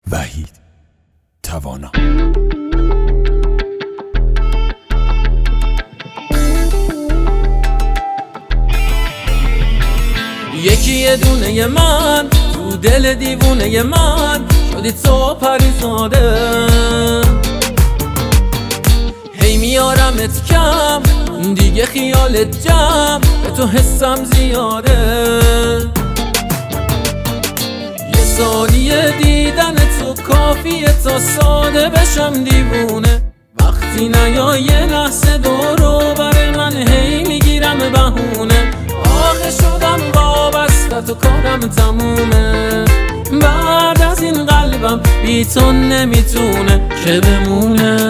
وحید توانا. یکی یه دونه من تو دل دیوونه من شدی تو پریزاده، هی میارمت کم دیگه خیالت جمع، به تو حسم زیاده. یه ثانیه دیدن تو کافیه تا ساده بشم دیوونه، وقتی نیای یه لحظه دورو بر من هی میگیرم بهونه. آخه شدم وابسته تو کارم تمومه، بعد از این قلبم بی تو نمیتونه که بمونه.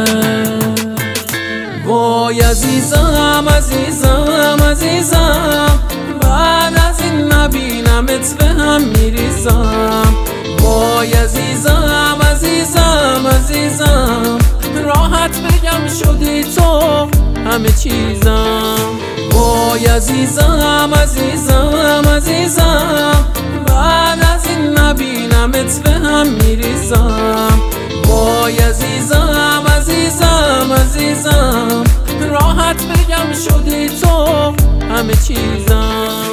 وای عزیزم عزیزم عزیزم، بعد از این نبینمت به هم میریزم. وای عزیزم عزیزم عزیزم، راحت بگم شدی تو همه چیزم. وای عزیزم عزیزم عزیزم، بعد از این نبینمت به هم میریزم. وای عزیزم عزیزم عزیزم، راحت بگم شدی تو همه چیزم.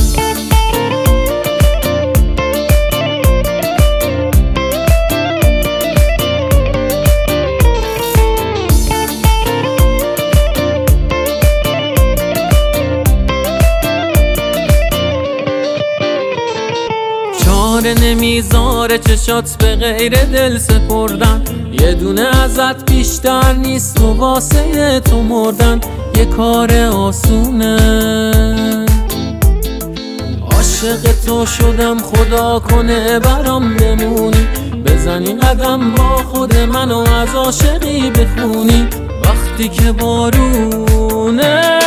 نمیذاره چشات به غیر دل سپردن، یه دونه ازت بیشتر نیست و واسه تو مردن یه کار آسونه. عاشق تو شدم خدا کنه برام بمونی، بزنی قدم با خود منو از عاشقی بخونی وقتی که بارونه.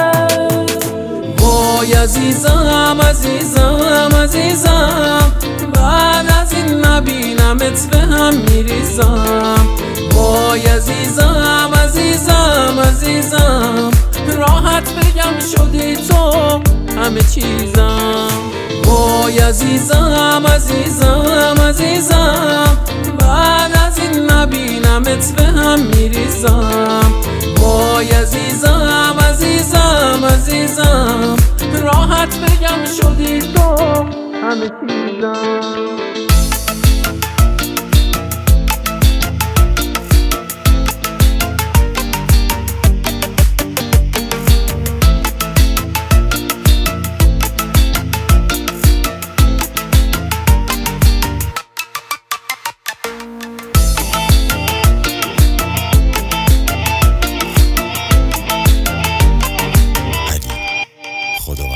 وای عزیزم عزیزم عزیزم، بعد از این نبینمت به هم میریزم. وای عزیزم عزیزم عزیزم، راحت بگم شدی تو همه چیزم. وای عزیزم عزیزم عزیزم، بعد از این نبینمت به هم میریزم. وای عزیزم عزیزم عزیزم، راحت بگم شدی تو همه چیزم.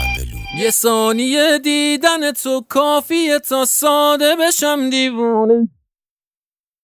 یه ثانیه دیدن تو کافیه تا ساده بشم دیوونه.